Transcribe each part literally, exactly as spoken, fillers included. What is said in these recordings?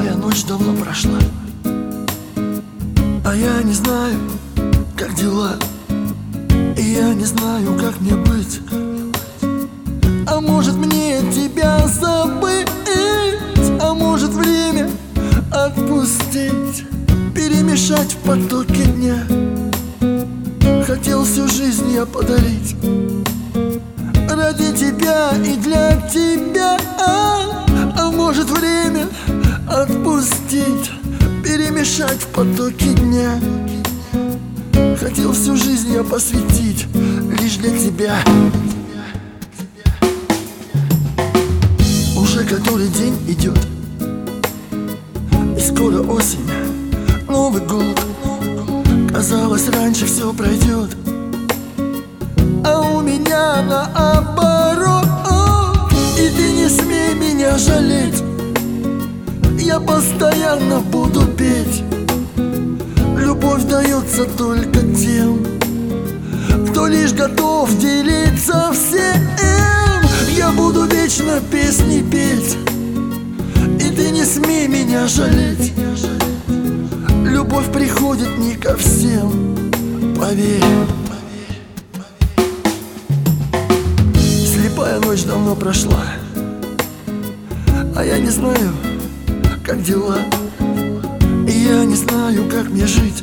Слепая ночь давно прошла, а я не знаю, как дела, и я не знаю, как мне быть. А может мне тебя забыть, а может время отпустить, перемешать в потоке дня. Хотел всю жизнь я подарить ради тебя и для тебя. А, а может время отпустить, перемешать в потоке дня. Хотел всю жизнь я посвятить лишь для тебя. Уже который день идет, и скоро осень, Новый год. Казалось, раньше все пройдет, а у меня наоборот. И ты не смей меня жалеть, я постоянно буду петь. Любовь дается только тем, кто лишь готов делиться всем. Я буду вечно песни петь, и ты не смей меня жалеть. Любовь приходит не ко всем, поверь. Слепая ночь давно прошла, а я не знаю, как дела, и я не знаю, как мне жить.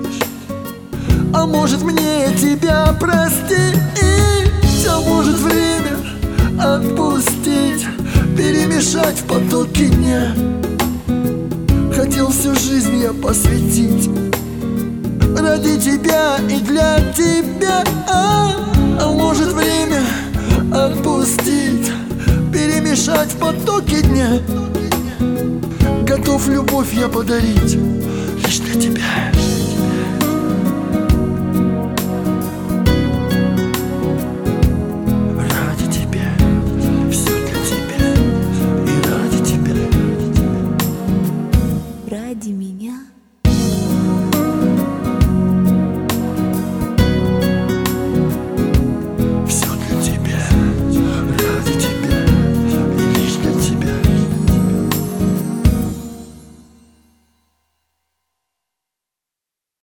А может мне тебя простить, а может время отпустить, перемешать в потоке дня. Хотел всю жизнь я посвятить ради тебя и для тебя. А, а может время отпустить, перемешать в потоке дня. Готов любовь я подарить лишь для тебя.